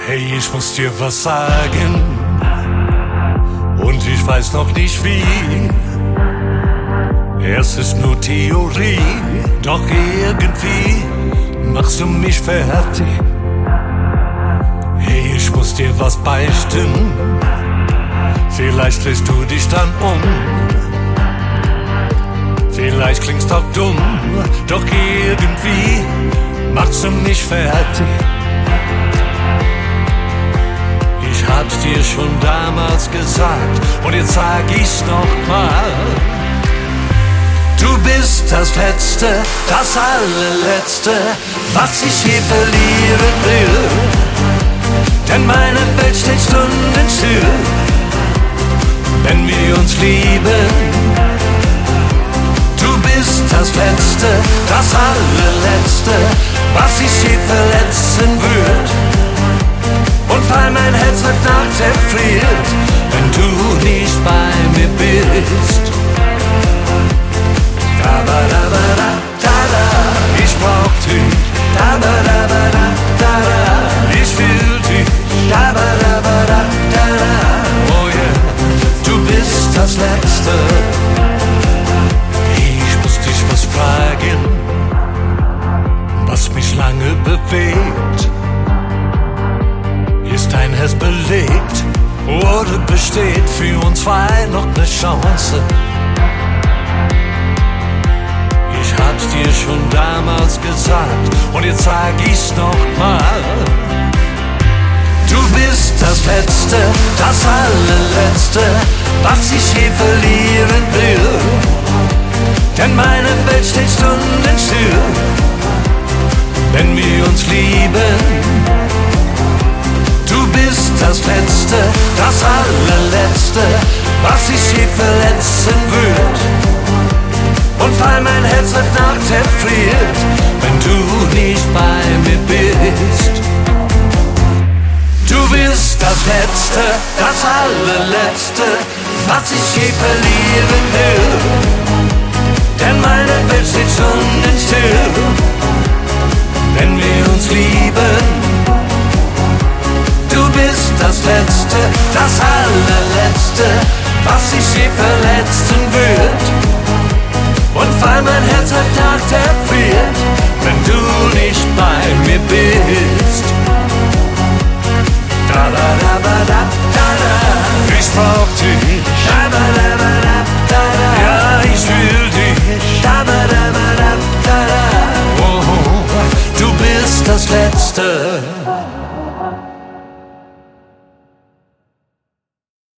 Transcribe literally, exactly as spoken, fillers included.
Hey, ich muss dir was sagen und ich weiß noch nicht wie. Es ist nur Theorie, doch irgendwie machst du mich fertig. Hey, ich muss dir was beichten, vielleicht drehst du dich dann um. Vielleicht klingst auch dumm, doch irgendwie machst du mich fertig. Ich hab's dir schon damals gesagt und jetzt sag ich's noch mal. Du bist das Letzte, das allerletzte, was ich je verlieren will. Denn meine Welt steht stundenstill, wenn wir uns lieben. Du bist das Letzte, das allerletzte, was ich je verletzen würd. Und weil mein Herz heute Nacht erfriert, wenn du nicht bei mir bist. Da ba da ba da da da, ich brauch dich. Da ba da ba da da da, ich will dich. Da ba da ba da da da, oh yeah, du bist das Letzte. Ich muss dich was fragen, was mich lange bewegt. Ist dein Herz belegt oder besteht für uns zwei noch ne Chance? Ich hab's dir schon damals gesagt und jetzt sag ich's noch mal. Du bist das Letzte, das allerletzte, was ich je verlieren will. Denn meine Welt steht stundenstill, wenn wir uns lieben. Du bist das Letzte, das allerletzte, was ich je verletzen würd. Und weil mein Herz heute Nacht erfriert, wenn du nicht bei mir bist. Du bist das Letzte, das allerletzte, was ich je verlieren will. Denn meine Welt steht stundenstill, wenn wir uns lieben. Du bist das Letzte, das allerletzte, was ich je verletzen würd. Und weil mein Herz heute Nacht erfriert, wenn du nicht bei mir bist. Da da da ba da da da, ich brauch dich. Da ba da ba da da da, ja, ich will dich. Da ba da ba da da da, oh, du bist das Letzte.